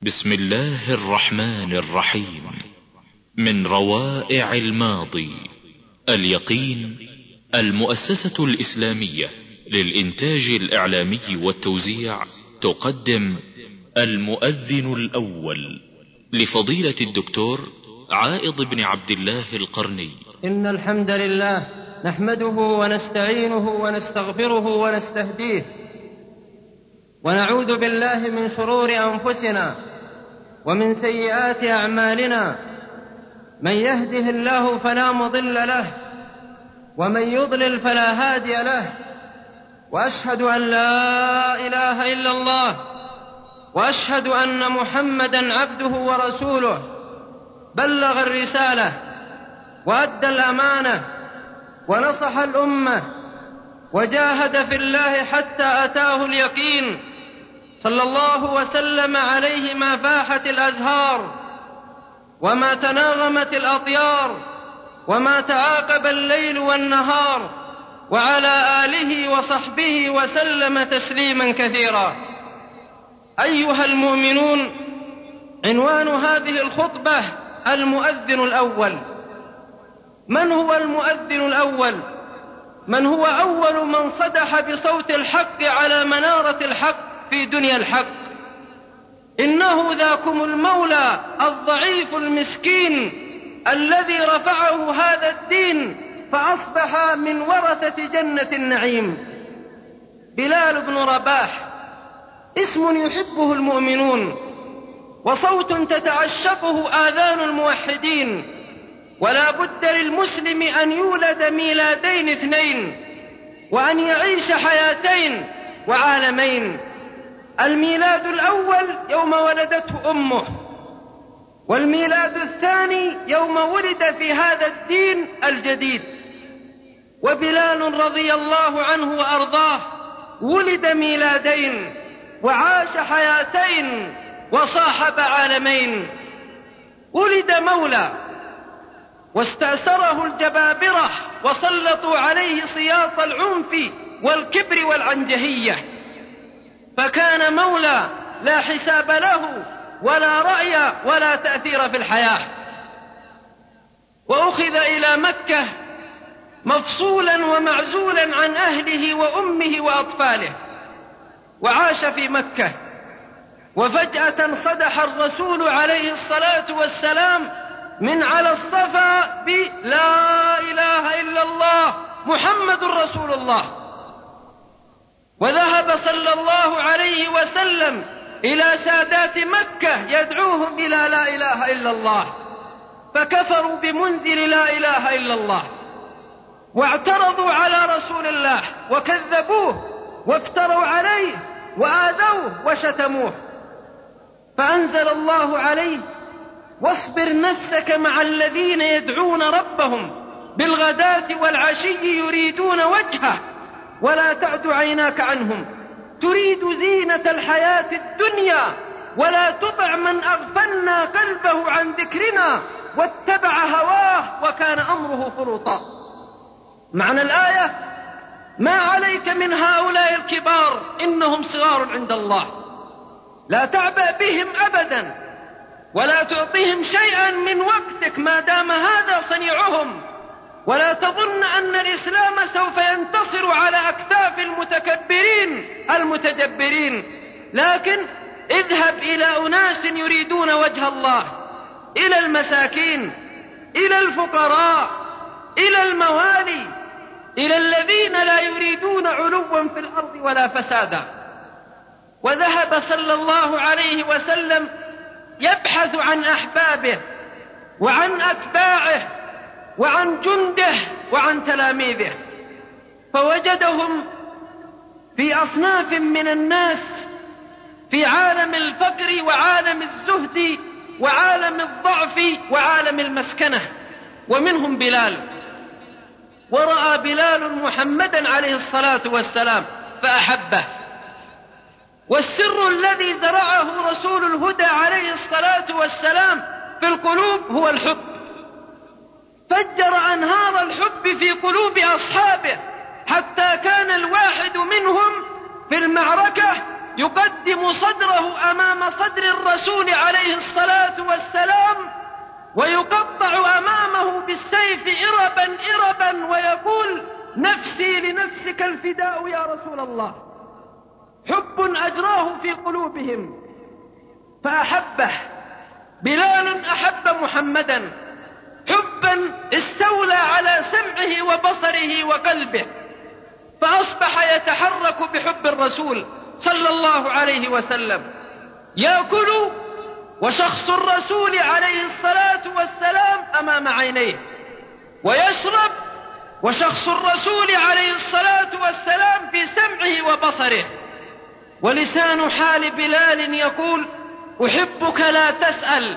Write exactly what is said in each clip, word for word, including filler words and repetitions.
بسم الله الرحمن الرحيم. من روائع الماضي اليقين، المؤسسة الإسلامية للإنتاج الإعلامي والتوزيع تقدم المؤذن الأول لفضيلة الدكتور عائض بن عبد الله القرني. إن الحمد لله نحمده ونستعينه ونستغفره ونستهديه، ونعوذ بالله من شرور أنفسنا ومن سيئات أعمالنا. من يهده الله فلا مضل له، ومن يضلل فلا هادي له. وأشهد أن لا إله إلا الله، وأشهد أن محمدًا عبده ورسوله. بلغ الرسالة وأدى الأمانة ونصح الأمة وجاهد في الله حتى أتاه اليقين، صلى الله وسلم عليه ما فاحت الأزهار وما تناغمت الأطيار وما تعاقب الليل والنهار، وعلى آله وصحبه وسلم تسليما كثيرا. أيها المؤمنون، عنوان هذه الخطبة المؤذن الأول. من هو المؤذن الأول؟ من هو أول من صدح بصوت الحق على منارة الحق في دنيا الحق. إنه ذاكم المولى الضعيف المسكين الذي رفعه هذا الدين فأصبح من ورثة جنة النعيم. بلال بن رباح، اسم يحبه المؤمنون، وصوت تتعشقه آذان الموحدين. ولا بد للمسلم أن يولد ميلادين اثنين، وأن يعيش حياتين وعالمين. الميلاد الأول يوم ولدته أمه، والميلاد الثاني يوم ولد في هذا الدين الجديد. وبلال رضي الله عنه وأرضاه ولد ميلادين وعاش حياتين وصاحب عالمين. ولد مولى واستأثره الجبابرة وسلطوا عليه سياط العنف والكبر والعنجهية، فكان مولى لا حساب له ولا رأي ولا تأثير في الحياة. وأخذ إلى مكة مفصولا ومعزولا عن أهله وأمه وأطفاله، وعاش في مكة. وفجأة صدح الرسول عليه الصلاة والسلام من على الصفا بلا إله إلا الله محمد رسول الله، وذهب صلى الله عليه وسلم إلى سادات مكة يدعوهم إلى لا إله إلا الله، فكفروا بمنزل لا إله إلا الله، واعترضوا على رسول الله وكذبوه وافتروا عليه وآذوه وشتموه. فأنزل الله عليه: واصبر نفسك مع الذين يدعون ربهم بالغداة والعشي يريدون وجهه ولا تعد عيناك عنهم تريد زينة الحياة الدنيا ولا تطع من أغفلنا قلبه عن ذكرنا واتبع هواه وكان أمره فرطا. معنى الآية: ما عليك من هؤلاء الكبار، إنهم صغار عند الله، لا تعبأ بهم أبدا ولا تعطيهم شيئا من وقتك ما دام هذا صنيعهم، ولا تظن أن الإسلام سوف ينتصر على أكتاف المتكبرين المتجبرين، لكن اذهب إلى أناس يريدون وجه الله، إلى المساكين، إلى الفقراء، إلى الموالي، إلى الذين لا يريدون علوا في الأرض ولا فسادا. وذهب صلى الله عليه وسلم يبحث عن أحبابه وعن أتباعه وعن جنده وعن تلاميذه، فوجدهم في أصناف من الناس في عالم الفقر وعالم الزهد وعالم الضعف وعالم المسكنة، ومنهم بلال. ورأى بلال محمدا عليه الصلاة والسلام فأحبه. والسر الذي زرعه رسول الهدى عليه الصلاة والسلام في القلوب هو الحب، فجر أنهار الحب في قلوب أصحابه حتى كان الواحد منهم في المعركة يقدم صدره أمام صدر الرسول عليه الصلاة والسلام ويقطع أمامه بالسيف إربا إربا ويقول: نفسي لنفسك الفداء يا رسول الله. حب أجراه في قلوبهم فأحبه. بلال أحب محمدا حبا استولى على سمعه وبصره وقلبه، فأصبح يتحرك بحب الرسول صلى الله عليه وسلم، يأكل وشخص الرسول عليه الصلاة والسلام أمام عينيه، ويشرب وشخص الرسول عليه الصلاة والسلام في سمعه وبصره. ولسان حال بلال يقول: أحبك لا تسأل،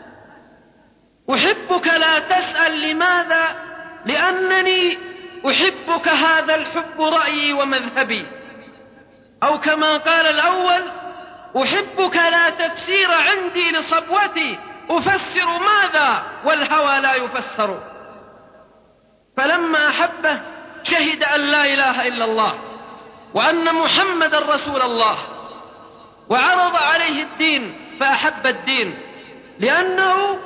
أحبك لا تسأل. لماذا؟ لأنني أحبك، هذا الحب رأيي ومذهبي. أو كما قال الأول: أحبك لا تفسير عندي لصبوتي، أفسر ماذا والهوى لا يفسر. فلما أحبه شهد أن لا إله إلا الله وأن محمد رسول الله، وعرض عليه الدين فأحب الدين، لأنه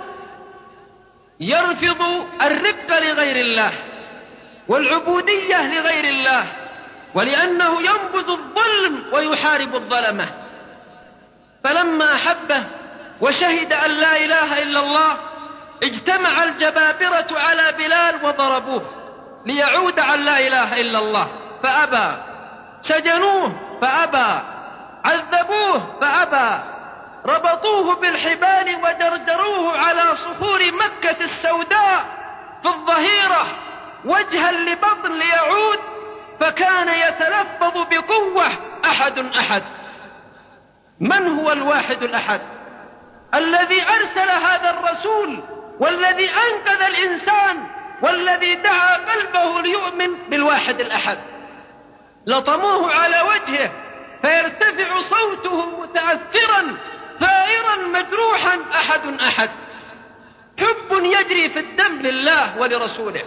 يرفض الرق لغير الله والعبودية لغير الله، ولأنه ينبذ الظلم ويحارب الظلمة. فلما أحبه وشهد أن لا إله إلا الله اجتمع الجبابرة على بلال وضربوه ليعود عن لا إله إلا الله فأبى، سجنوه فأبى، عذبوه فأبى، ربطوه بالحبال ودردروه على صخور مكة السوداء في الظهيرة وجها لبطن ليعود، فكان يتلفظ بقوة: أحد أحد. من هو الواحد الأحد الذي أرسل هذا الرسول والذي أنقذ الإنسان والذي دعا قلبه ليؤمن بالواحد الأحد؟ لطموه على وجهه فيرتفع صوته متأثرا ثائرا مجروحا: أحد أحد. حب يجري في الدم لله ولرسوله.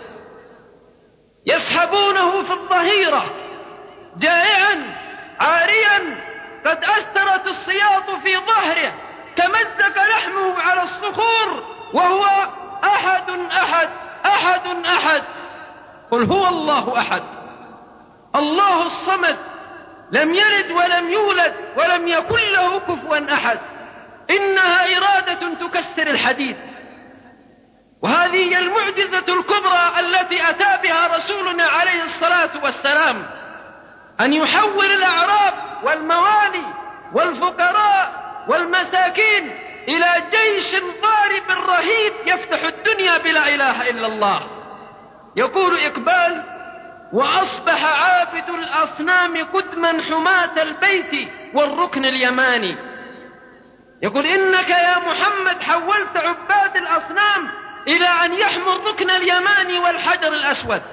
يسحبونه في الظهيرة جائعا عاريا، قد أثرت السياط في ظهره، تمزق لحمه على الصخور، وهو أحد أحد أحد أحد. قل هو الله أحد الله الصمد، لم يلد ولم يولد ولم يكن له كفوا أحد. إنها إرادة تكسر الحديد، وهذه هي المعجزة الكبرى التي أتى بها رسولنا عليه الصلاة والسلام، أن يحول الأعراب والموالي والفقراء والمساكين إلى جيش ضارب رهيب يفتح الدنيا بلا إله إلا الله. يقول إقبال: وأصبح عابد الأصنام قدما حماة البيت والركن اليماني. يقول: إنك يا محمد حولت عباد الأصنام إلى أن يحموا الركن اليماني والحجر الأسود.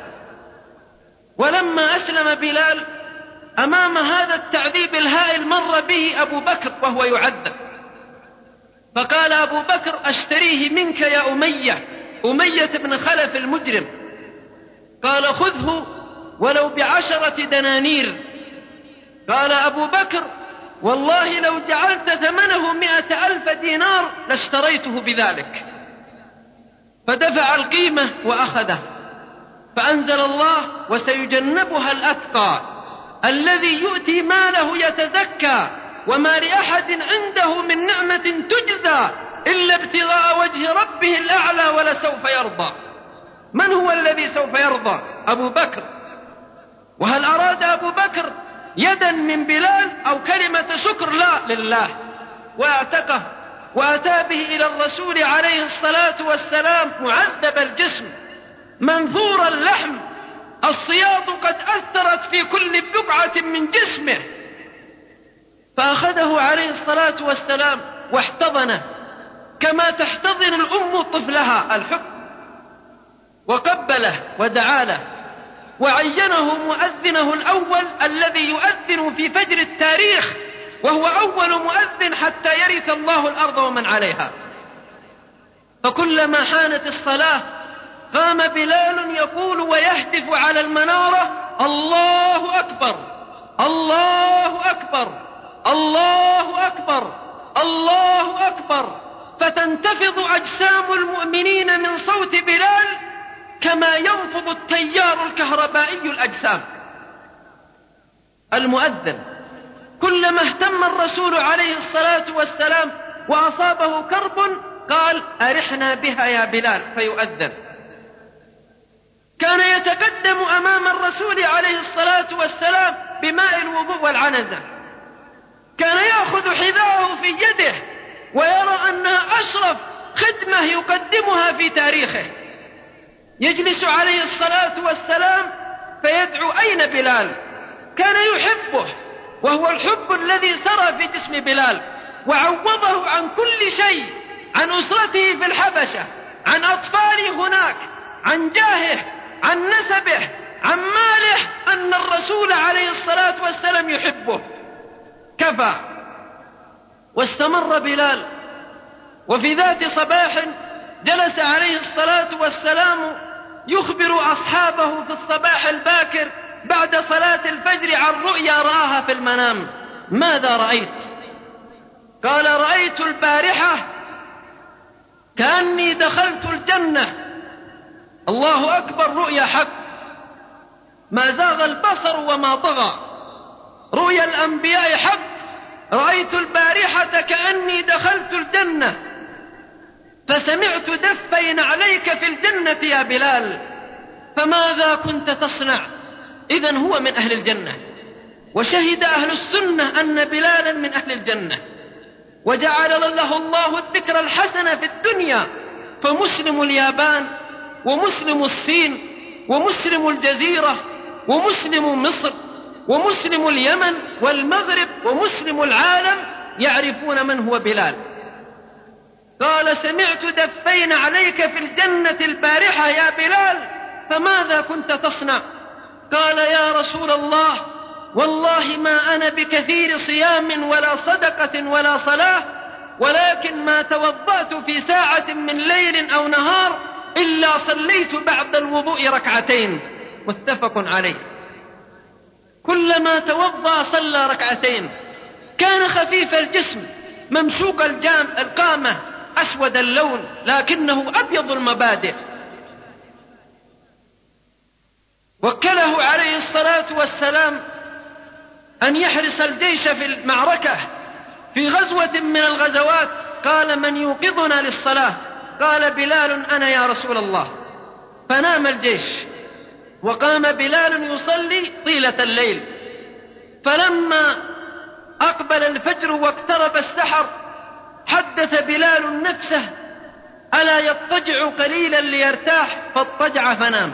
ولما أسلم بلال أمام هذا التعذيب الهائل مر به أبو بكر وهو يعذب، فقال أبو بكر: أشتريه منك يا أمية، أمية بن خلف المجرم. قال: خذه ولو بعشرة دنانير. قال أبو بكر: والله لو جعلت ثمنه مئة ألف دينار لاشتريته بذلك. فدفع القيمة وأخذه، فأنزل الله: وسيجنبها الأتقى الذي يؤتي ماله يتزكى وما لأحد عنده من نعمة تجزى إلا ابتغاء وجه ربه الأعلى ولسوف يرضى. من هو الذي سوف يرضى؟ أبو بكر. وهل أراد أبو بكر يدا من بلال أو كلمة شكر؟ لا، لله. واعتقه وأتى به إلى الرسول عليه الصلاة والسلام معذب الجسم منثور اللحم، السياط قد أثرت في كل بقعة من جسمه، فأخذه عليه الصلاة والسلام واحتضنه كما تحتضن الأم طفلها الحب، وقبله ودعا له، وعينه مؤذنه الأول الذي يؤذن في فجر التاريخ، وهو أول مؤذن حتى يرث الله الأرض ومن عليها. فكلما حانت الصلاة قام بلال يقول ويهتف على المنارة: الله أكبر الله أكبر الله أكبر الله أكبر، فتنتفض أجسام المؤمنين من صوت بلال كما ينفض التيار الكهربائي الأجسام. المؤذن كلما اهتم الرسول عليه الصلاة والسلام وأصابه كرب قال: أرحنا بها يا بلال، فيؤذن. كان يتقدم أمام الرسول عليه الصلاة والسلام بماء الوضوء والعنزة، كان يأخذ حذاءه في يده ويرى أنها أشرف خدمة يقدمها في تاريخه. يجلس عليه الصلاة والسلام فيدعو: أين بلال؟ كان يحبه، وهو الحب الذي سرى في جسم بلال وعوضه عن كل شيء، عن أسرته في الحبشة، عن أطفاله هناك، عن جاهه، عن نسبه، عن ماله، أن الرسول عليه الصلاة والسلام يحبه. كفى. واستمر بلال، وفي ذات صباح جلس عليه الصلاة والسلام يخبر أصحابه في الصباح الباكر بعد صلاة الفجر عن رؤيا رآها في المنام. ماذا رأيت؟ قال: رأيت البارحة كأني دخلت الجنة. الله أكبر، رؤيا حق، ما زاغ البصر وما طغى، رؤيا الأنبياء حق. رأيت البارحة كأني دخلت الجنة، فسمعت دفين عليك في الجنة يا بلال، فماذا كنت تصنع؟ إذن هو من أهل الجنة، وشهد أهل السنة أن بلالا من أهل الجنة، وجعل له الله الذكر الحسن في الدنيا، فمسلم اليابان ومسلم الصين ومسلم الجزيرة ومسلم مصر ومسلم اليمن والمغرب ومسلم العالم يعرفون من هو بلال. قال: سمعت دفين عليك في الجنة البارحة يا بلال، فماذا كنت تصنع؟ قال: يا رسول الله، والله ما أنا بكثير صيام ولا صدقة ولا صلاة، ولكن ما توضأت في ساعة من ليل أو نهار إلا صليت بعد الوضوء ركعتين. متفق عليه. كلما توضأ صلى ركعتين. كان خفيف الجسم ممشوق الجام القامة أسود اللون، لكنه أبيض المبادئ. وكله عليه الصلاة والسلام أن يحرس الجيش في المعركة في غزوة من الغزوات. قال: من يوقظنا للصلاة؟ قال: بلال أنا يا رسول الله. فنام الجيش، وقام بلال يصلي طيلة الليل. فلما أقبل الفجر واقترب السحر حدث بلال نفسه: ألا يضطجع قليلا ليرتاح؟ فاضطجع فنام.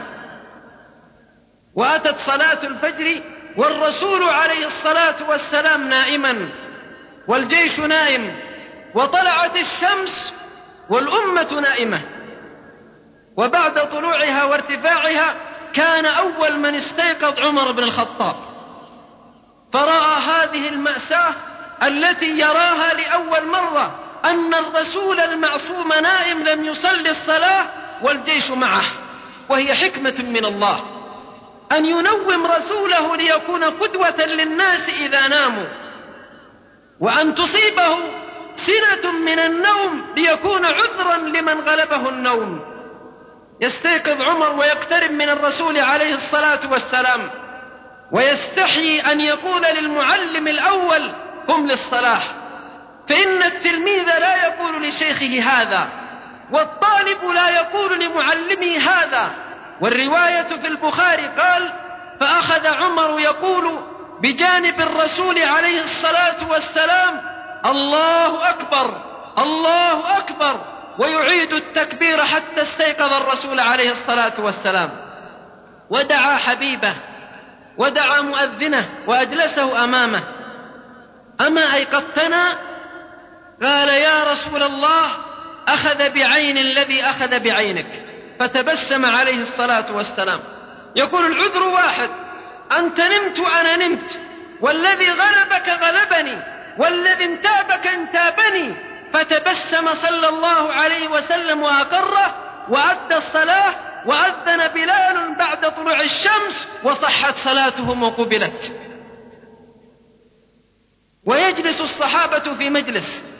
وأتت صلاة الفجر والرسول عليه الصلاة والسلام نائما، والجيش نائم، وطلعت الشمس والأمة نائمة. وبعد طلوعها وارتفاعها كان أول من استيقظ عمر بن الخطاب، فرأى هذه المأساة التي يراها لأول مرة، أن الرسول المعصوم نائم لم يصلي الصلاة والجيش معه. وهي حكمة من الله أن ينوم رسوله ليكون قدوة للناس إذا ناموا، وأن تصيبه سنة من النوم ليكون عذرا لمن غلبه النوم. يستيقظ عمر ويقترب من الرسول عليه الصلاة والسلام، ويستحيي أن يقول للمعلم الأول: قم للصلاة، فإن التلميذ لا يقول لشيخه هذا، والطالب لا يقول لمعلمه هذا. والرواية في البخاري قال: فأخذ عمر يقول بجانب الرسول عليه الصلاة والسلام: الله أكبر، الله أكبر، ويعيد التكبير حتى استيقظ الرسول عليه الصلاة والسلام. ودعا حبيبه ودعا مؤذنه وأجلسه أمامه: أما أيقظتنا؟ قال: يا رسول الله، أخذ بعين الذي أخذ بعينك. فتبسم عليه الصلاة والسلام. يقول: العذر واحد، أنت نمت وأنا نمت، والذي غلبك غلبني، والذي انتابك انتابني. فتبسم صلى الله عليه وسلم وأقره، وأدى الصلاة، وأذن بلال بعد طلوع الشمس، وصحت صلاتهم وقبلت. ويجلس الصحابة في مجلس،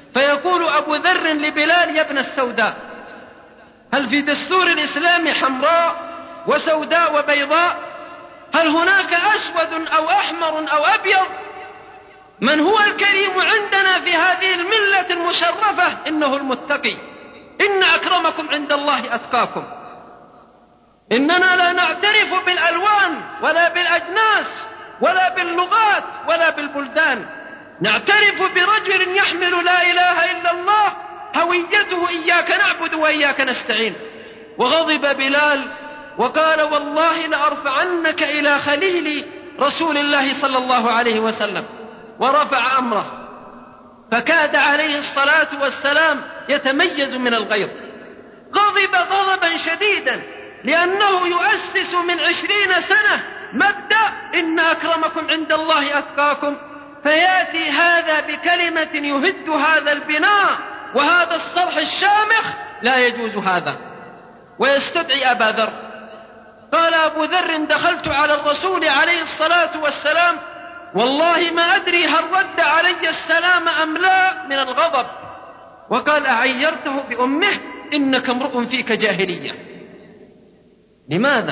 فيقول أبو ذر لبلال: يا ابن السوداء، هل في دستور الإسلام حمراء وسوداء وبيضاء؟ هل هناك أسود أو أحمر أو أبيض؟ من هو الكريم عندنا في هذه الملة المشرفة؟ إنه المتقي. إن أكرمكم عند الله أتقاكم. إننا لا نعترف بالألوان ولا بالأجناس ولا باللغات ولا بالبلدان، نعترف برجل يحمل لا إله إلا الله، هويته إياك نعبد وإياك نستعين. وغضب بلال وقال: والله لأرفعنك إلى خليل رسول الله صلى الله عليه وسلم، ورفع أمره، فكاد عليه الصلاة والسلام يتميز من الغيظ. غضب غضبا شديدا لأنه يؤسس من عشرين سنة مبدأ إن أكرمكم عند الله أتقاكم، فيأتي هذا بكلمة يهد هذا البناء وهذا الصرح الشامخ. لا يجوز هذا. ويستدعي أبا ذر. قال أبو ذر: دخلت على الرسول عليه الصلاة والسلام، والله ما أدري هل رد علي السلام أم لا من الغضب. وقال: أعيرته بأمه؟ إنك امرؤ فيك جاهلية. لماذا؟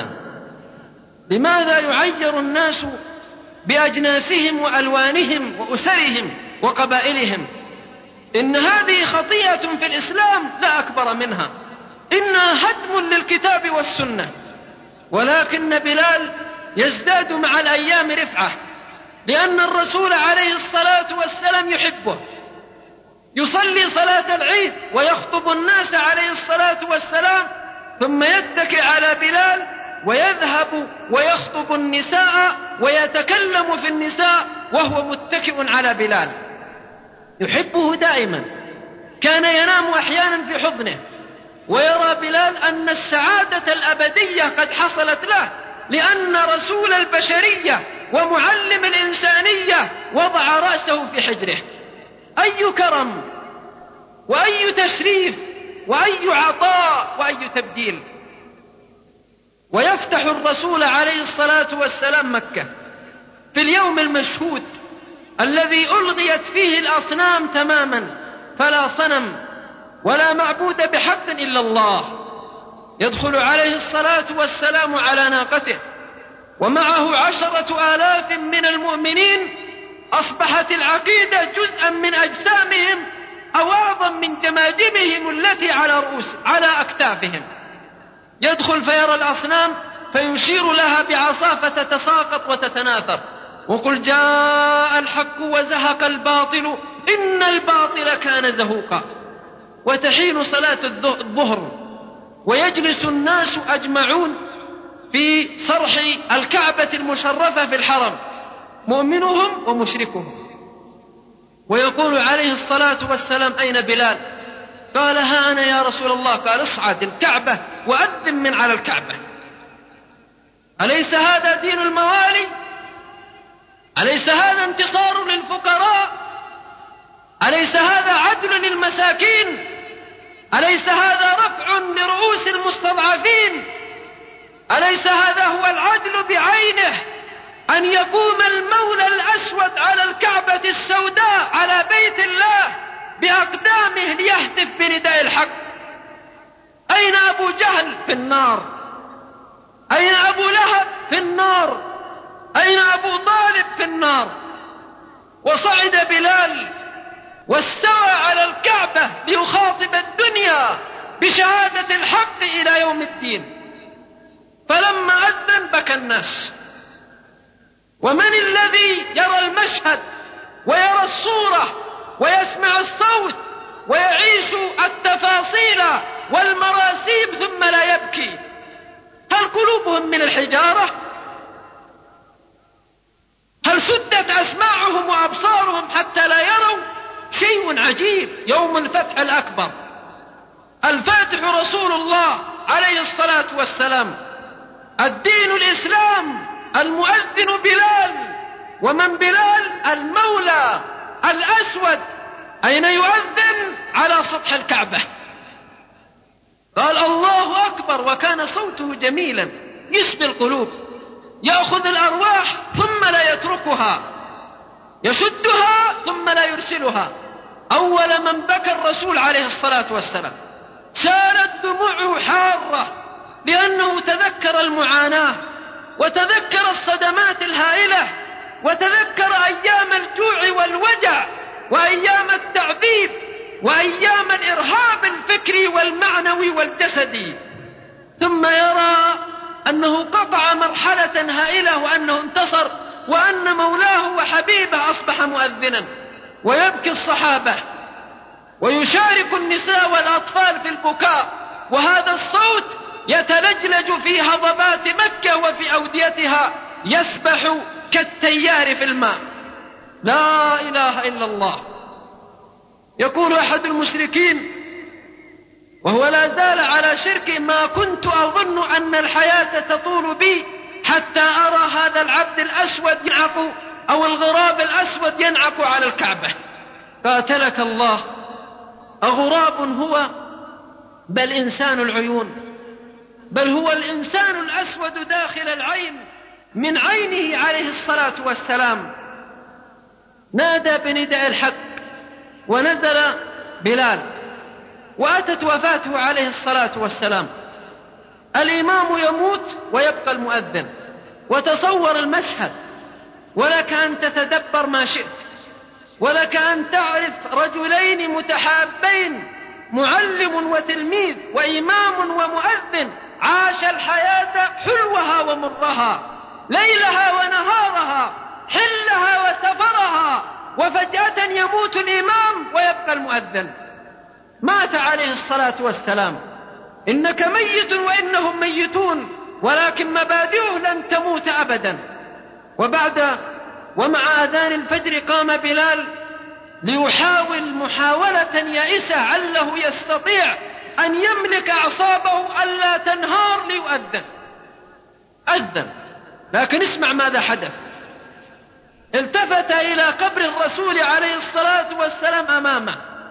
لماذا يعير الناس بأجناسهم وألوانهم وأسرهم وقبائلهم؟ إن هذه خطيئة في الإسلام لا أكبر منها، إنها هدم للكتاب والسنة. ولكن بلال يزداد مع الأيام رفعة، لأن الرسول عليه الصلاة والسلام يحبه. يصلي صلاة العيد ويخطب الناس عليه الصلاة والسلام، ثم يتكئ على بلال ويذهب ويخطب النساء ويتكلم في النساء وهو متكئ على بلال. يحبه دائما، كان ينام أحيانا في حضنه، ويرى بلال أن السعادة الأبدية قد حصلت له، لأن رسول البشرية ومعلم الإنسانية وضع رأسه في حجره. أي كرم وأي تشريف وأي عطاء وأي تبديل. ويفتح الرسول عليه الصلاة والسلام مكة في اليوم المشهود الذي ألغيت فيه الأصنام تماما، فلا صنم ولا معبود بحق إلا الله. يدخل عليه الصلاة والسلام على ناقته ومعه عشرة آلاف من المؤمنين، أصبحت العقيدة جزءا من أجسامهم أو أعظم من جماجمهم التي على رؤوس على أكتافهم. يدخل فيرى الأصنام فيشير لها بعصا فتتساقط وتتناثر، وقل جاء الحق وزهق الباطل إن الباطل كان زهوقا. وتحين صلاة الظهر ويجلس الناس أجمعون في صرح الكعبة المشرفة في الحرم، مؤمنهم ومشركهم. ويقول عليه الصلاة والسلام: أين بلال؟ قال: ها أنا يا رسول الله. قال: اصعد الكعبة وأذن من على الكعبة. أليس هذا دين الموالي؟ أليس هذا انتصار للفقراء؟ أليس هذا عدل للمساكين؟ أليس هذا رفع لرؤوس المستضعفين؟ أليس هذا هو العدل بعينه، أن يقوم المولى الأسود على الكعبة السوداء على بيت الله بأقدامه ليهتف بنداء الحق؟ أين أبو جهل؟ في النار. أين أبو لهب؟ في النار. أين أبو طالب؟ في النار. وصعد بلال واستوى على الكعبة ليخاطب الدنيا بشهادة الحق إلى يوم الدين. فلما أذن بكى الناس. ومن الذي يرى المشهد ويرى الصورة ويسمع الصوت ويعيش التفاصيل والمراسيم ثم لا يبكي؟ هل قلوبهم من الحجارة؟ هل سدت أسماعهم وأبصارهم حتى لا يروا؟ شيء عجيب. يوم الفتح الأكبر، الفاتح رسول الله عليه الصلاة والسلام، الدين الإسلام، المؤذن بلال. ومن بلال؟ المولى الأسود. أين يؤذن؟ على سطح الكعبة. قال: الله أكبر، وكان صوته جميلا يسبي القلوب، يأخذ الأرواح ثم لا يتركها، يشدها ثم لا يرسلها. أول من بكى الرسول عليه الصلاة والسلام، سالت دموعه حارة لأنه تذكر المعاناة وتذكر الصدمات الهائلة وتذكر أيام الجوع والوجع وأيام التعذيب وأيام الإرهاب الفكري والمعنوي والجسدي، ثم يرى أنه قطع مرحلة هائلة وأنه انتصر وأن مولاه وحبيبه أصبح مؤذنا، ويبكي الصحابة ويشارك النساء والأطفال في البكاء، وهذا الصوت يتلجلج في هضبات مكة وفي أوديتها، يسبح كالتيار في الماء. لا إله إلا الله. يقول أحد المشركين وهو لا زال على شركه: ما كنت أظن أن الحياة تطول بي حتى أرى هذا العبد الأسود ينعق أو الغراب الأسود ينعق على الكعبة. قاتلك الله، أغراب هو؟ بل إنسان العيون، بل هو الإنسان الأسود داخل العين من عينه عليه الصلاة والسلام. نادى بنداء الحق ونزل بلال وأتت وفاته عليه الصلاة والسلام. الإمام يموت ويبقى المؤذن، وتصور المشهد، ولك أن تتدبر ما شئت، ولك أن تعرف رجلين متحابين، معلم وتلميذ وإمام ومؤذن، عاش الحياة حلوها ومرها، ليلها ونهارها، حلها وسفرها، وفجأة يموت الإمام ويبقى المؤذن. مات عليه الصلاة والسلام. إنك ميت وإنهم ميتون، ولكن مبادئه لن تموت أبدا. وبعد ومع أذان الفجر قام بلال ليحاول محاولة يائسة عله يستطيع أن يملك أعصابه ألا تنهار ليؤذن. أذن، لكن اسمع ماذا حدث. التفت إلى قبر الرسول عليه الصلاة والسلام أمامه،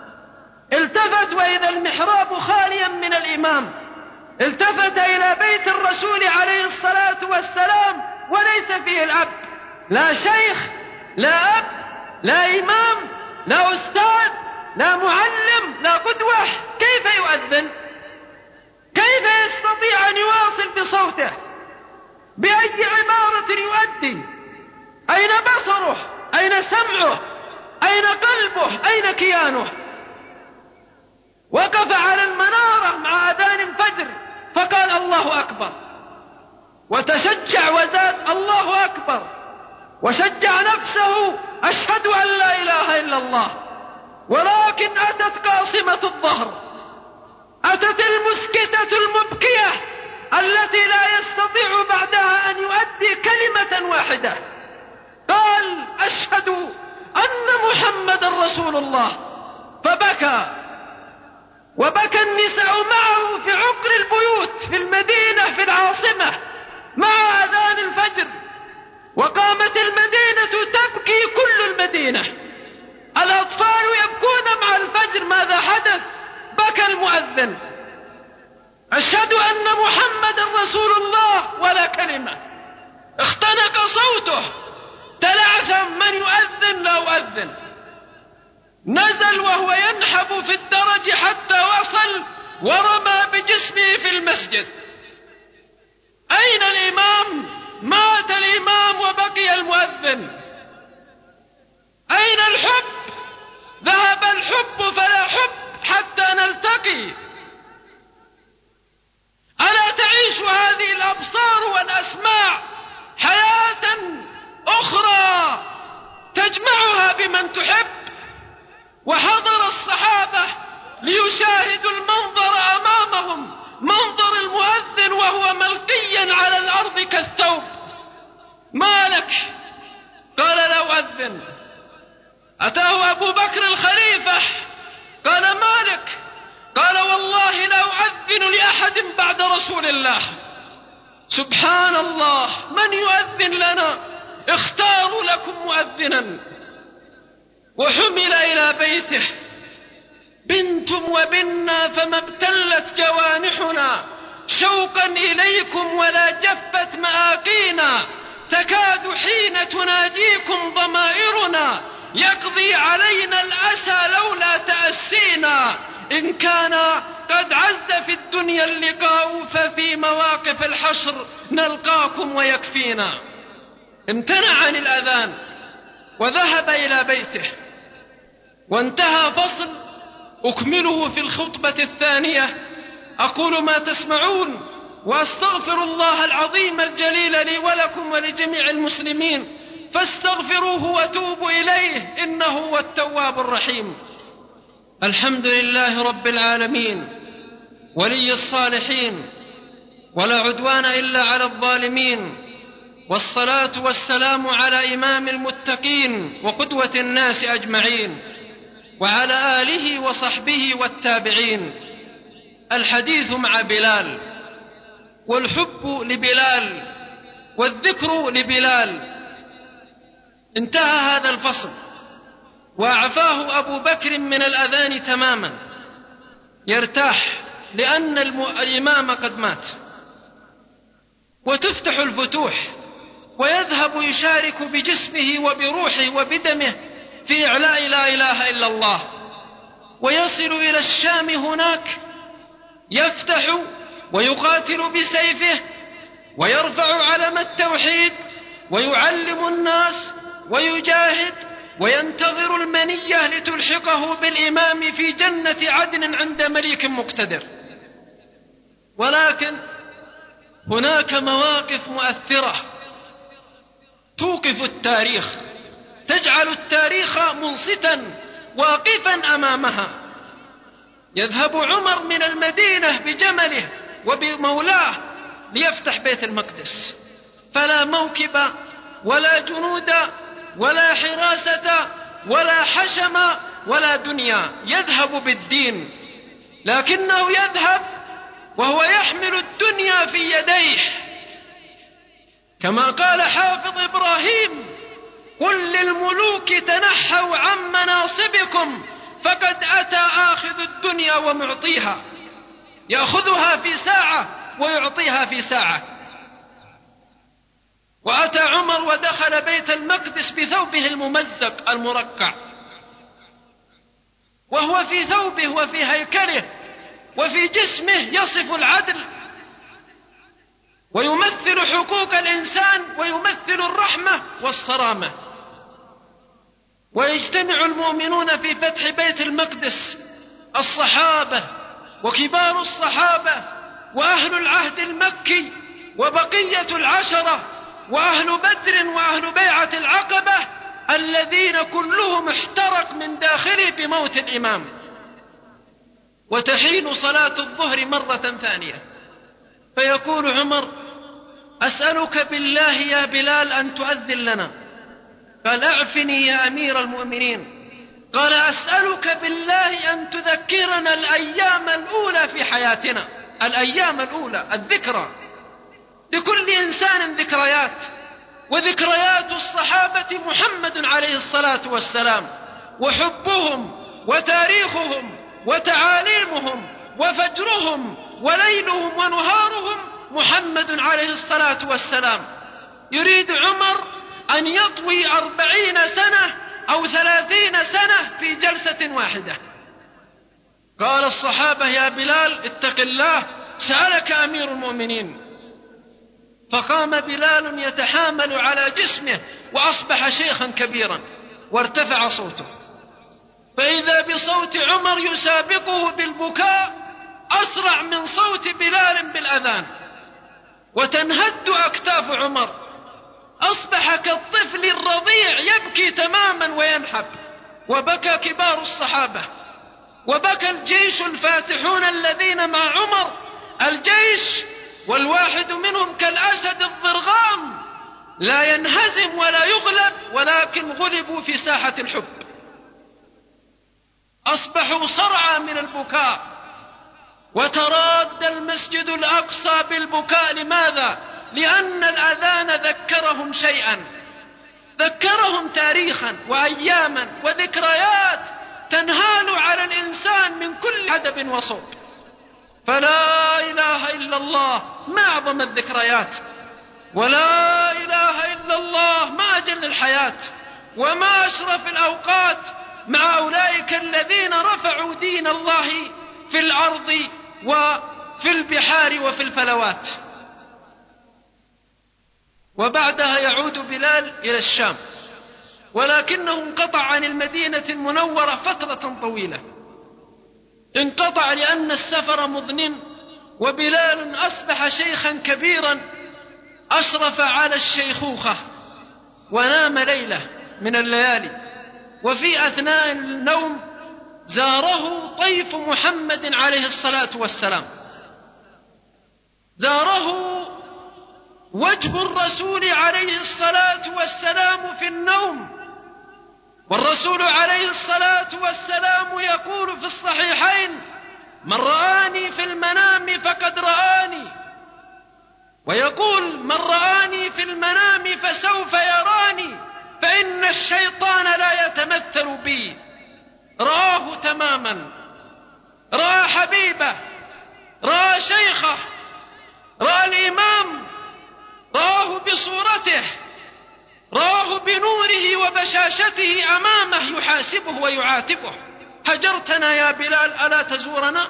التفت وإذا المحراب خاليا من الإمام، التفت إلى بيت الرسول عليه الصلاة والسلام وليس فيه الأب، لا شيخ، لا أب، لا إمام، لا أستاذ، لا معلم، لا قدوة. كيف يؤذن؟ كيف يستطيع أن يواصل بصوته؟ بأي عبارة يؤدي؟ أين بصره؟ أين سمعه؟ أين قلبه؟ أين كيانه؟ وقف على المنارة مع أذان الفجر فقال الله أكبر، وتشجع وزاد الله أكبر، وشجع نفسه أشهد أن لا إله إلا الله. ولكن أتت قاصمة الظهر، أتت المسكتة المبكية التي لا يستطيع بعدها أن يؤدي كلمة واحدة. قال أشهد أن محمد رسول الله، فبكى، وبكى النساء معه في عقر البيوت في المدينة في العاصمة مع أذان الفجر، وقامت المدينة تبكي، كل المدينة، الأطفال يبكون مع الفجر. ماذا حدث؟ بكى المؤذن، أشهد أن محمد رسول الله، ولا كلمة، اختنق صوته، تلعثم، من يؤذن؟ لا أؤذن. نزل وهو ينحب في الدرج حتى وصل ورمى بجسمه في المسجد. أين الإمام؟ مات الإمام وبقي المؤذن. أين الحب؟ ذهب الحب فلا حب حتى نلتقي. ألا تعيش هذه الأبصار والأسماع حياة أخرى تجمعها بمن تحب؟ وحضر الصحابة ليشاهدوا المنظر أمامهم، منظر المؤذن وهو ملقيا على الأرض كالثوب. ما لك؟ قال لا أؤذن. أتاه أبو بكر الخليفة قال ما لك؟ قال والله لا أؤذن لأحد بعد رسول الله. سبحان الله، من يؤذن لنا؟ اختاروا لكم مؤذنا. وحمل إلى بيته. بنتم وبنا فما ابتلت جوانحنا شوقا إليكم ولا جفت مآقينا، تكاد حين تناجيكم ضمائرنا يقضي علينا الأسى لولا تأسينا. إن كان قد عز في الدنيا اللقاء ففي مواقف الحشر نلقاكم ويكفينا. امتنع عن الأذان وذهب إلى بيته، وانتهى فصل أكمله في الخطبة الثانية. أقول ما تسمعون وأستغفر الله العظيم الجليل لي ولكم ولجميع المسلمين، فاستغفروه وتوبوا إليه إنه هو التواب الرحيم. الحمد لله رب العالمين ولي الصالحين، ولا عدوان إلا على الظالمين، والصلاة والسلام على إمام المتقين وقدوة الناس أجمعين، وعلى آله وصحبه والتابعين. الحديث مع بلال، والحب لبلال، والذكر لبلال. انتهى هذا الفصل وأعفاه أبو بكر من الأذان تماما، يرتاح لأن الإمام قد مات، وتفتح الفتوح، ويذهب يشارك بجسمه وبروحه وبدمه في إعلاء لا إله إلا الله، ويصل إلى الشام. هناك يفتح ويقاتل بسيفه ويرفع علم التوحيد ويعلم الناس ويجاهد، وينتظر المنية لتلحقه بالإمام في جنة عدن عند مليك مقتدر. ولكن هناك مواقف مؤثرة توقف التاريخ، تجعل التاريخ منصتا واقفا أمامها. يذهب عمر من المدينة بجمله وبمولاه ليفتح بيت المقدس، فلا موكب ولا جنود ولا حراسة ولا حشم ولا دنيا، يذهب بالدين. لكنه يذهب وهو يحمل الدنيا في يديه، كما قال حافظ إبراهيم: قل للملوك تنحوا عن مناصبكم فقد أتى آخذ الدنيا ومعطيها، يأخذها في ساعة ويعطيها في ساعة. وأتى عمر ودخل بيت المقدس بثوبه الممزق المرقع، وهو في ثوبه وفي هيكله وفي جسمه يصف العدل ويمثل حقوق الإنسان ويمثل الرحمة والصرامة. ويجتمع المؤمنون في فتح بيت المقدس، الصحابة وكبار الصحابة وأهل العهد المكي وبقية العشرة وأهل بدر وأهل بيعة العقبة، الذين كلهم احترق من داخله بموت الإمام. وتحين صلاة الظهر مرة ثانية، فيقول عمر: أسألك بالله يا بلال أن تؤذن لنا. قال: أعفني يا أمير المؤمنين. قال: أسألك بالله أن تذكرنا الأيام الأولى في حياتنا. الأيام الأولى، الذكرى، لكل إنسان ذكريات، وذكريات الصحابة محمد عليه الصلاة والسلام، وحبهم وتاريخهم وتعاليمهم وفجرهم وليلهم ونهارهم محمد عليه الصلاة والسلام. يريد عمر أن يطوي أربعين سنة أو ثلاثين سنة في جلسة واحدة. قال الصحابة: يا بلال اتق الله، سألك أمير المؤمنين. فقام بلال يتحامل على جسمه وأصبح شيخا كبيرا، وارتفع صوته، فإذا بصوت عمر يسابقه بالبكاء أسرع من صوت بلال بالأذان، وتنهد أكتاف عمر، أصبح كالطفل الرضيع يبكي تماما وينحب. وبكى كبار الصحابة، وبكى الجيش الفاتحون الذين مع عمر، الجيش والواحد منهم كالأسد الضرغام، لا ينهزم ولا يغلب، ولكن غلبوا في ساحة الحب. أصبحوا صرعى من البكاء، وتراد المسجد الأقصى بالبكاء. لماذا؟ لأن الأذان ذكرهم شيئا، ذكرهم تاريخا وأياما وذكريات تنهال على الإنسان من كل حدب وصوب. فلا إله إلا الله ما أعظم الذكريات، ولا إله إلا الله ما أجل الحياة، وما أشرف الأوقات مع أولئك الذين رفعوا دين الله في الأرض وفي البحار وفي الفلوات. وبعدها يعود بلال إلى الشام، ولكنه انقطع عن المدينة المنورة فترة طويلة، انقطع لأن السفر مضن، وبلال أصبح شيخا كبيرا أشرف على الشيخوخة، ونام ليلة من الليالي، وفي أثناء النوم زاره طيف محمد عليه الصلاة والسلام، زاره وجه الرسول عليه الصلاة والسلام في النوم، والرسول عليه الصلاة والسلام يقول في الصحيحين: من رآني في المنام فقد رآني، ويقول: من رآني في المنام فسوف يراني، فإن الشيطان لا يتمثل بي. رآه تماما، رأى حبيبه، رأى شيخه، رأى الإمام، رآه بصورته، رآه بنوره وبشاشته أمامه يحاسبه ويعاتبه: هجرتنا يا بلال ألا تزورنا؟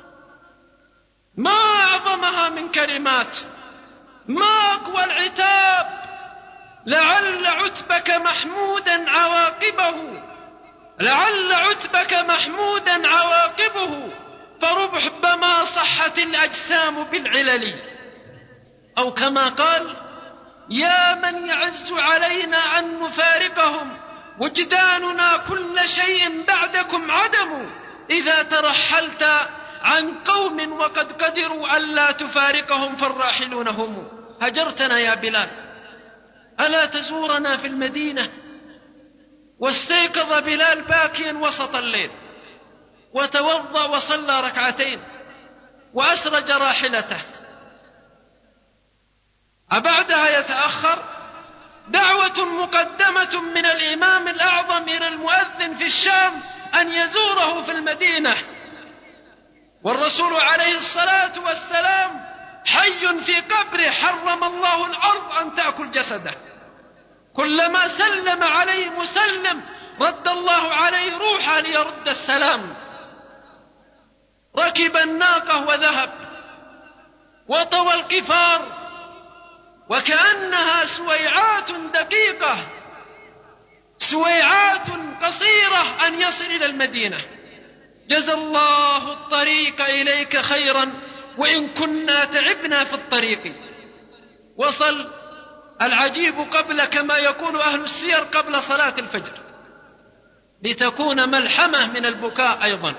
ما أعظمها من كلمات، ما أقوى العتاب. لعل عتبك محمودا عواقبه، لعل عتبك محمودا عواقبه، فربما صحت الأجسام بالعلل. أو كما قال: يا من يعز علينا أن نفارقهم، وجداننا كل شيء بعدكم عدم، إذا ترحلت عن قوم وقد قدروا ألا تفارقهم فالراحلون هم. هجرتنا يا بلال ألا تزورنا في المدينة؟ واستيقظ بلال باكيا وسط الليل، وتوضأ وصلى ركعتين وأسرج راحلته. أبعدها يتأخر دعوة مقدمة من الإمام الأعظم إلى المؤذن في الشام أن يزوره في المدينة، والرسول عليه الصلاة والسلام حي في قبره، حرم الله الأرض أن تأكل جسده. كلما سلم عليه مسلم رد الله عليه روحا ليرد السلام. ركب الناقة وذهب، وطوى القفار، وكأنها سويعات دقيقة، سويعات قصيرة أن يصل إلى المدينة. جزى الله الطريق إليك خيرا، وإن كنا تعبنا في الطريق. وصل العجيب قبل، كما يقول أهل السير، قبل صلاة الفجر، لتكون ملحمة من البكاء أيضا.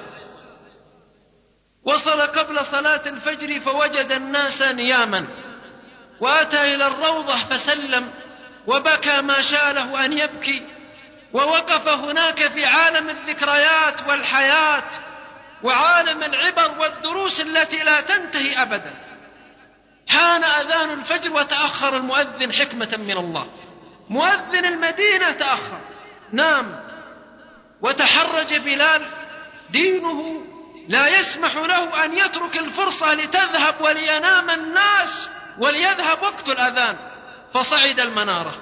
وصل قبل صلاة الفجر فوجد الناس نياما، وأتى إلى الروضة فسلم وبكى ما شاء له أن يبكي، ووقف هناك في عالم الذكريات والحياة وعالم العبر والدروس التي لا تنتهي أبدا. حان أذان الفجر وتأخر المؤذن حكمة من الله، مؤذن المدينة تأخر، نام. وتحرج بلال، دينه لا يسمح له أن يترك الفرصة لتذهب ولينام الناس وليذهب وقت الأذان، فصعد المنارة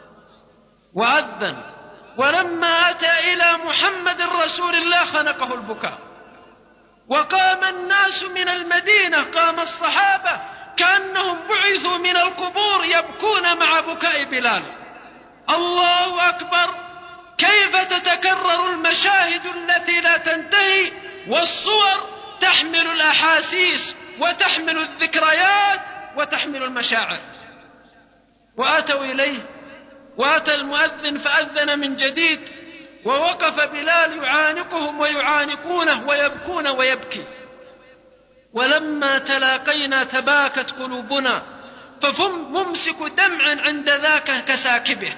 وأذن. ولما أتى إلى محمد رسول الله خنقه البكاء، وقام الناس من المدينة، قام الصحابة كأنهم بعثوا من القبور يبكون مع بكاء بلال. الله أكبر، كيف تتكرر المشاهد التي لا تنتهي، والصور تحمل الأحاسيس وتحمل الذكريات وتحمل المشاعر. وأتوا إليه، وأتى المؤذن فأذن من جديد، ووقف بلال يعانقهم ويعانقونه ويبكون ويبكي. ولما تلاقينا تباكت قلوبنا، فممسك دمع عند ذاك كساكبه.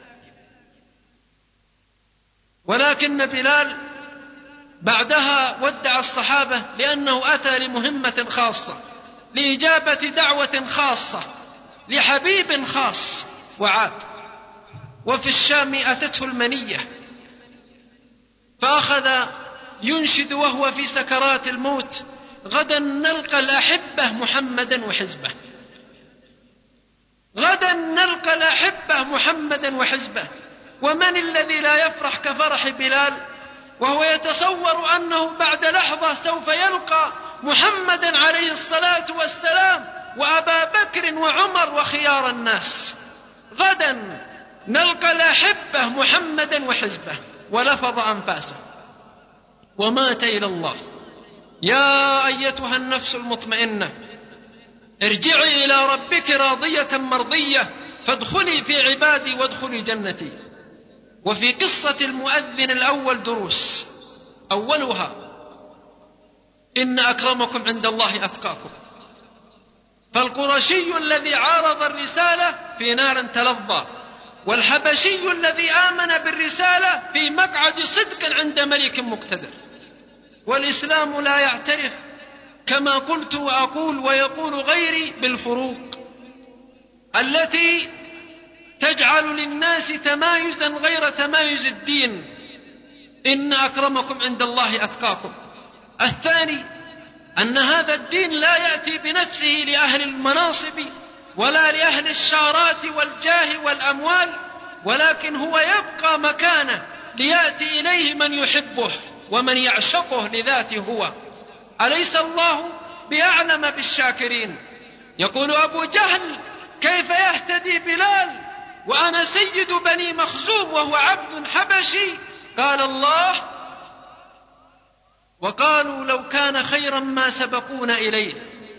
ولكن بلال بعدها ودع الصحابة، لأنه أتى لمهمة خاصة، لإجابة دعوة خاصة، لحبيب خاص، وعاد. وفي الشام أتته المنية، فأخذ ينشد وهو في سكرات الموت: غدا نلقى الأحبة محمدا وحزبه، غدا نلقى الأحبة محمدا وحزبه. ومن الذي لا يفرح كفرح بلال وهو يتصور أنه بعد لحظة سوف يلقى محمدا عليه الصلاة والسلام وأبا بكر وعمر وخيار الناس؟ غدا نلقى الأحبة محمدا وحزبه، ولفظ أنفاسه ومات إلى الله. يا أيتها النفس المطمئنة ارجعي إلى ربك راضية مرضية فادخلي في عبادي وادخلي جنتي. وفي قصة المؤذن الأول دروس، أولها إن أكرمكم عند الله أتقاكم. فالقرشي الذي عارض الرسالة في نار تلظى، والحبشي الذي آمن بالرسالة في مقعد صدق عند ملك مقتدر. والإسلام لا يعترف كما قلت وأقول ويقول غيري بالفروق التي تجعل للناس تمايزا غير تمايز الدين. إن أكرمكم عند الله أتقاكم. الثاني أن هذا الدين لا يأتي بنفسه لأهل المناصب ولا لأهل الشارات والجاه والأموال، ولكن هو يبقى مكانه ليأتي إليه من يحبه ومن يعشقه لذاته هو. أليس الله بأعلم بالشاكرين؟ يقول أبو جهل كيف يهتدي بلال وأنا سيد بني مخزوم وهو عبد حبشي؟ قال الله وقالوا لو كان خيرا ما سبقونا إليه.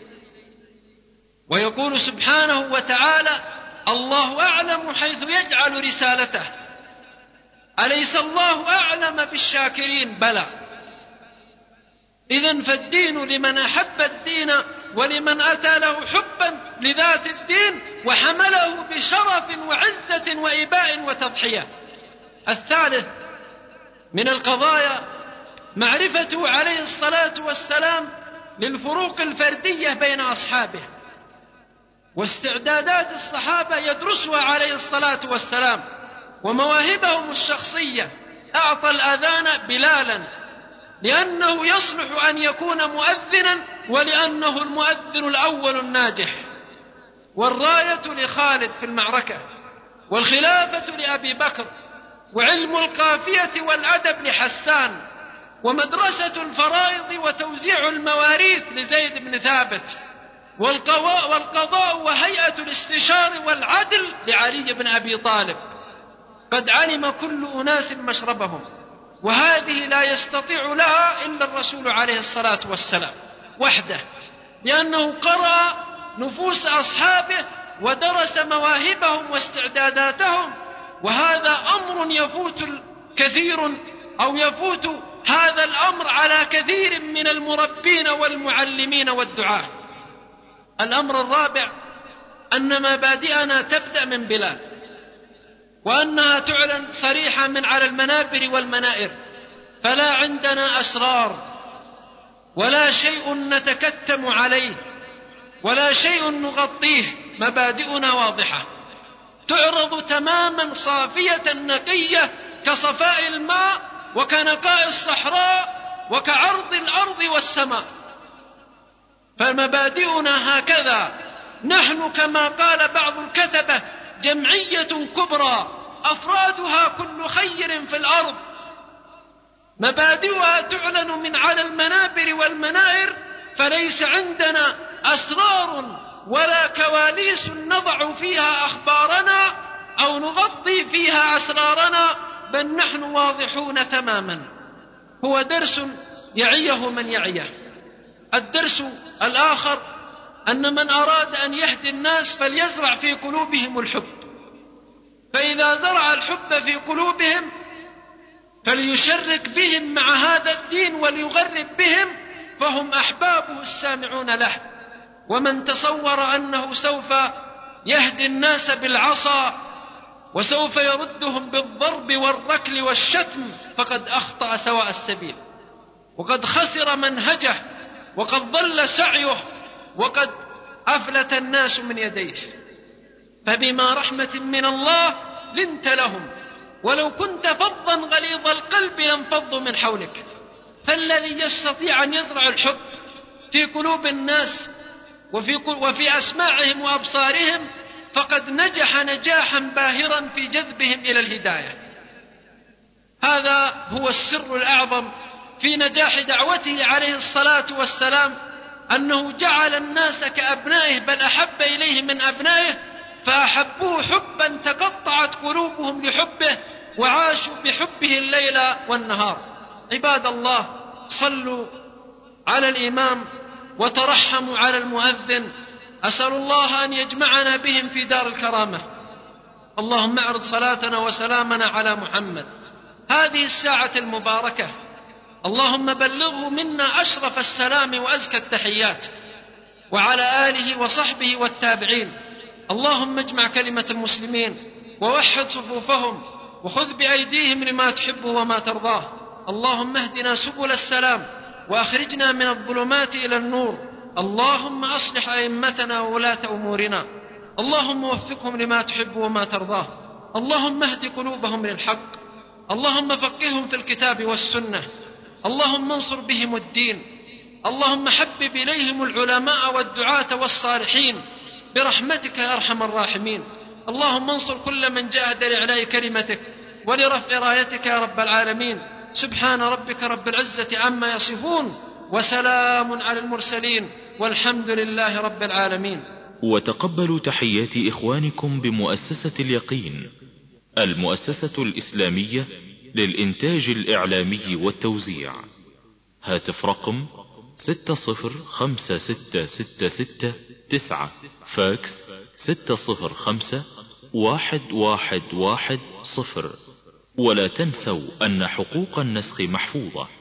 ويقول سبحانه وتعالى الله أعلم حيث يجعل رسالته. أليس الله أعلم بالشاكرين؟ بلى. إذن فالدين لمن أحب الدين ولمن أتى له حبا لذات الدين وحمله بشرف وعزة وإباء وتضحية. الثالث من القضايا معرفته عليه الصلاة والسلام للفروق الفردية بين أصحابه، واستعدادات الصحابة يدرسها عليه الصلاة والسلام، ومواهبهم الشخصية. أعطى الأذان بلالا لأنه يصلح أن يكون مؤذنا ولأنه المؤذن الأول الناجح، والراية لخالد في المعركة، والخلافة لأبي بكر، وعلم القافية والأدب لحسان، ومدرسة الفرائض وتوزيع المواريث لزيد بن ثابت، والقضاء وهيئة الاستشار والعدل لعلي بن أبي طالب. قد علم كل أناس مشربهم، وهذه لا يستطيع لها إلا الرسول عليه الصلاة والسلام وحده، لأنه قرأ نفوس أصحابه ودرس مواهبهم واستعداداتهم. وهذا أمر يفوت كثير أو يفوت هذا الأمر على كثير من المربين والمعلمين والدعاة. الأمر الرابع أن مبادئنا تبدأ من بلال، وأنها تعلن صريحة من على المنابر والمنائر، فلا عندنا أسرار ولا شيء نتكتم عليه ولا شيء نغطيه. مبادئنا واضحة تعرض تماما صافية نقية كصفاء الماء وكنقاء الصحراء وكعرض الأرض والسماء. فمبادئنا هكذا. نحن كما قال بعض الكتبة جمعية كبرى أفرادها كل خير في الأرض. مبادئها تعلن من على المنابر والمنائر، فليس عندنا أسرار ولا كواليس نضع فيها أخبارنا أو نغطي فيها أسرارنا، بل نحن واضحون تماما. هو درس يعيه من يعيه. الدرس الآخر أن من أراد أن يهدي الناس فليزرع في قلوبهم الحب، فإذا زرع الحب في قلوبهم فليشرك بهم مع هذا الدين وليغرب بهم، فهم أحبابه السامعون له. ومن تصور أنه سوف يهدي الناس بالعصا وسوف يردهم بالضرب والركل والشتم فقد أخطأ سواء السبيل، وقد خسر منهجه، وقد ضل سعيه، وقد أفلت الناس من يديه. فبما رحمة من الله لنت لهم، ولو كنت فظا غليظ القلب لانفضوا من حولك. فالذي يستطيع أن يزرع الحب في قلوب الناس وفي, وفي أسماعهم وأبصارهم فقد نجح نجاحا باهرا في جذبهم إلى الهداية. هذا هو السر الأعظم في نجاح دعوته عليه الصلاة والسلام، أنه جعل الناس كأبنائه، بل أحب إليه من أبنائه، فأحبوه حبا تقطعت قلوبهم لحبه، وعاشوا بحبه الليل والنهار. عباد الله، صلوا على الإمام وترحموا على المؤذن. أسأل الله أن يجمعنا بهم في دار الكرامة. اللهم اعرض صلاتنا وسلامنا على محمد هذه الساعة المباركة، اللهم بلغه منا أشرف السلام وأزكى التحيات، وعلى آله وصحبه والتابعين. اللهم اجمع كلمة المسلمين ووحد صفوفهم، وخذ بأيديهم لما تحب وما ترضاه. اللهم اهدنا سبل السلام وأخرجنا من الظلمات إلى النور. اللهم أصلح أئمتنا وولاة أمورنا، اللهم وفقهم لما تحب وما ترضاه. اللهم اهد قلوبهم للحق، اللهم فقههم في الكتاب والسنة، اللهم انصر بهم الدين. اللهم حبب إليهم العلماء والدعاة والصالحين برحمتك يا أرحم الراحمين. اللهم انصر كل من جاهد لإعلاء كلمتك ولرفع رايتك يا رب العالمين. سبحان ربك رب العزة عما يصفون، وسلام على المرسلين، والحمد لله رب العالمين. وتقبلوا تحيات إخوانكم بمؤسسة اليقين، المؤسسة الإسلامية للإنتاج الإعلامي والتوزيع. هاتف رقم ستة صفر خمسة ستة ستة ستة تسعة، فاكس ستة صفر خمسة واحد واحد واحد صفر. ولا تنسوا أن حقوق النسخ محفوظة.